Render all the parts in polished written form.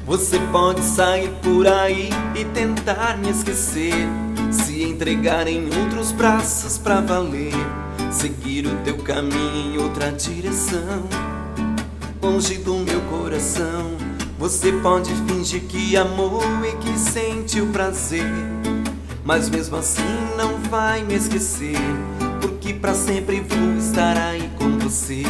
Você pode sair por aí e tentar me esquecer, se entregar em outros braços pra valer, seguir o teu caminho em outra direção, longe do meu coração. Você pode fingir que amou e que sente o prazer, mas mesmo assim não vai me esquecer, porque pra sempre vou estar aí com você.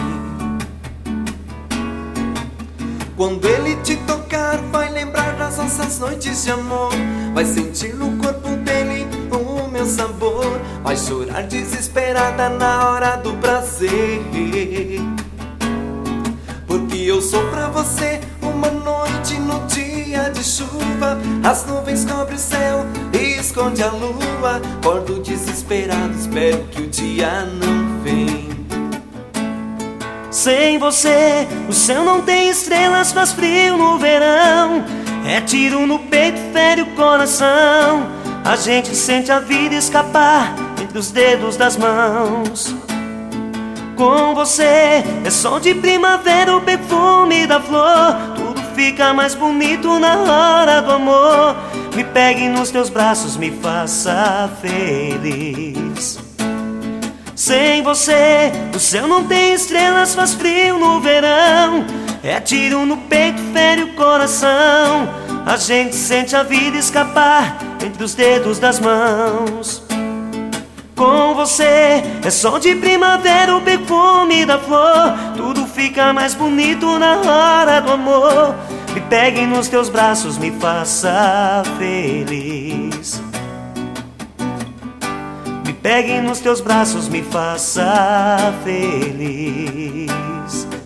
Quando ele te tocar, vai lembrar das nossas noites de amor, vai sentir no corpo dele o meu sabor, vai chorar desesperada na hora do prazer, porque eu sou pra você uma noite no dia de chuva. As nuvens cobrem o céu e esconde a lua. Acordo desesperado, espero que o dia não vem. Sem você, o céu não tem estrelas, faz frio no verão. É tiro no peito, fere o coração. A gente sente a vida escapar entre os dedos das mãos. Com você é sol de primavera, o perfume da flor. Tudo fica mais bonito na hora do amor. Me pegue nos teus braços, me faça feliz. Sem você, o céu não tem estrelas, faz frio no verão. É tiro no peito, fere o coração. A gente sente a vida escapar entre os dedos das mãos. Com você é sol de primavera, o perfume da flor. Tudo fica mais bonito na hora do amor. Me pegue nos teus braços, me faça feliz. Me pegue nos teus braços, me faça feliz.